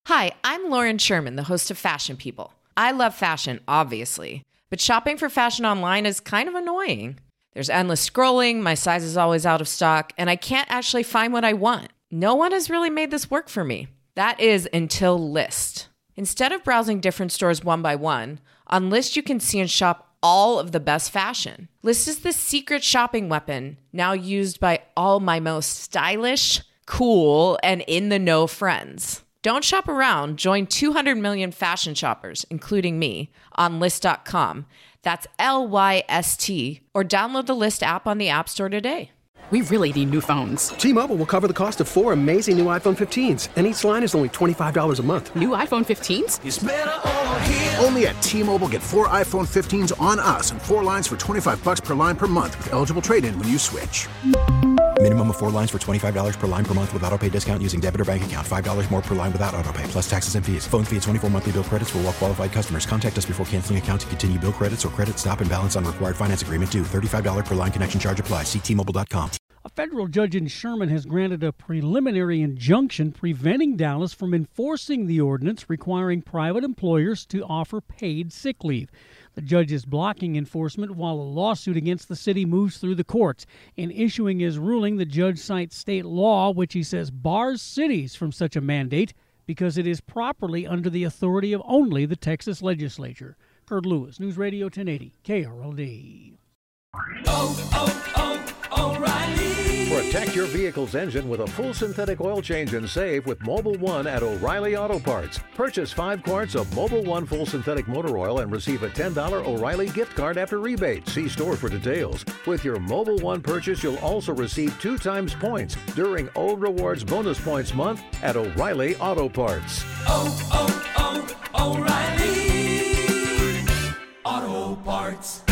Hi, I'm Lauren Sherman, the host of Fashion People. I love fashion, obviously, but shopping for fashion online is kind of annoying. There's endless scrolling, my size is always out of stock, and I can't actually find what I want. No one has really made this work for me. That is until Lyst. Instead of browsing different stores one by one, on Lyst you can see and shop all of the best fashion. Lyst is the secret shopping weapon now used by all my most stylish, cool, and in-the-know friends. Don't shop around. Join 200 million fashion shoppers, including me, on Lyst.com. That's Lyst, or download the Lyst app on the App Store today. We really need new phones. T-Mobile will cover the cost of 4 amazing new iPhone 15s, and each line is only $25 a month. New iPhone 15s? It's better over here. Only at T-Mobile, get 4 iPhone 15s on us and 4 lines for $25 per line per month with eligible trade-in when you switch. Minimum of 4 lines for $25 per line per month with autopay discount using debit or bank account. $5 more per line without autopay, plus taxes and fees. Phone fee at 24 monthly bill credits for well-qualified customers. Contact us before canceling account to continue bill credits or credit stop and balance on required finance agreement due. $35 per line connection charge applies. See T-Mobile.com. A federal judge in Sherman has granted a preliminary injunction preventing Dallas from enforcing the ordinance requiring private employers to offer paid sick leave. The judge is blocking enforcement while a lawsuit against the city moves through the courts. In issuing his ruling, the judge cites state law, which he says bars cities from such a mandate because it is properly under the authority of only the Texas legislature. Kurt Lewis, News Radio 1080, KRLD. O'Reilly. Protect your vehicle's engine with a full synthetic oil change and save with Mobil 1 at O'Reilly Auto Parts. Purchase 5 quarts of Mobil 1 full synthetic motor oil and receive a $10 O'Reilly gift card after rebate. See store for details. With your Mobil 1 purchase, you'll also receive 2 times points during O Rewards Bonus Points Month at O'Reilly Auto Parts. O'Reilly Auto Parts.